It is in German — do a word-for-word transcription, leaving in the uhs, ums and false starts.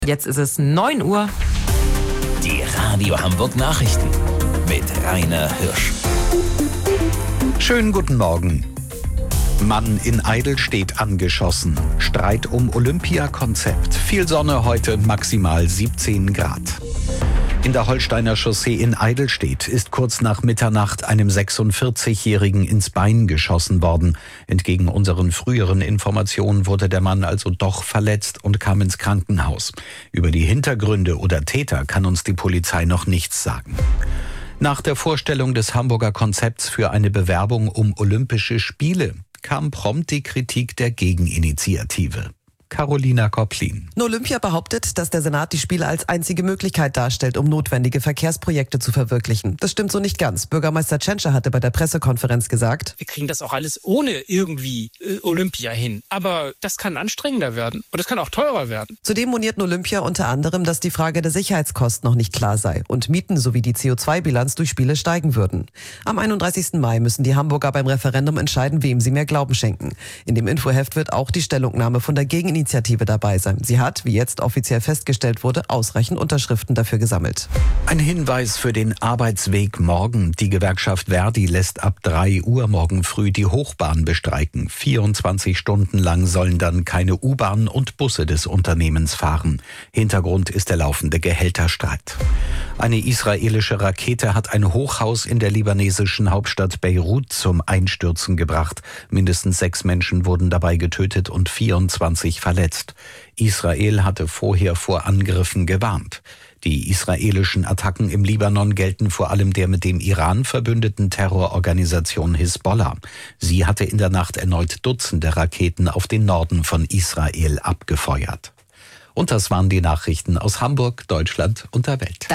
Jetzt ist es neun Uhr. Die Radio Hamburg Nachrichten mit Rainer Hirsch. Schönen guten Morgen. Mann in Eidelstedt angeschossen. Streit um Olympiakonzept. Viel Sonne heute, maximal siebzehn Grad. In der Holsteiner Chaussee in Eidelstedt ist kurz nach Mitternacht einem sechsundvierzigjährigen ins Bein geschossen worden. Entgegen unseren früheren Informationen wurde der Mann also doch verletzt und kam ins Krankenhaus. Über die Hintergründe oder Täter kann uns die Polizei noch nichts sagen. Nach der Vorstellung des Hamburger Konzepts für eine Bewerbung um Olympische Spiele kam prompt die Kritik der Gegeninitiative. Carolina Kopplin. Olympia behauptet, dass der Senat die Spiele als einzige Möglichkeit darstellt, um notwendige Verkehrsprojekte zu verwirklichen. Das stimmt so nicht ganz. Bürgermeister Tschentscher hatte bei der Pressekonferenz gesagt: Wir kriegen das auch alles ohne irgendwie äh, Olympia hin. Aber das kann anstrengender werden und es kann auch teurer werden. Zudem moniert Olympia unter anderem, dass die Frage der Sicherheitskosten noch nicht klar sei und Mieten sowie die C O zwei Bilanz durch Spiele steigen würden. Am einunddreißigsten Mai müssen die Hamburger beim Referendum entscheiden, wem sie mehr Glauben schenken. In dem Infoheft wird auch die Stellungnahme von der Gegeninitiative Initiative dabei sein. Sie hat, wie jetzt offiziell festgestellt wurde, ausreichend Unterschriften dafür gesammelt. Ein Hinweis für den Arbeitsweg morgen. Die Gewerkschaft Verdi lässt ab drei Uhr morgen früh die Hochbahn bestreiken. vierundzwanzig Stunden lang sollen dann keine U-Bahn und Busse des Unternehmens fahren. Hintergrund ist der laufende Gehälterstreit. Eine israelische Rakete hat ein Hochhaus in der libanesischen Hauptstadt Beirut zum Einstürzen gebracht. Mindestens sechs Menschen wurden dabei getötet und vierundzwanzig verletzt. Israel hatte vorher vor Angriffen gewarnt. Die israelischen Attacken im Libanon gelten vor allem der mit dem Iran verbündeten Terrororganisation Hisbollah. Sie hatte in der Nacht erneut Dutzende Raketen auf den Norden von Israel abgefeuert. Und das waren die Nachrichten aus Hamburg, Deutschland und der Welt.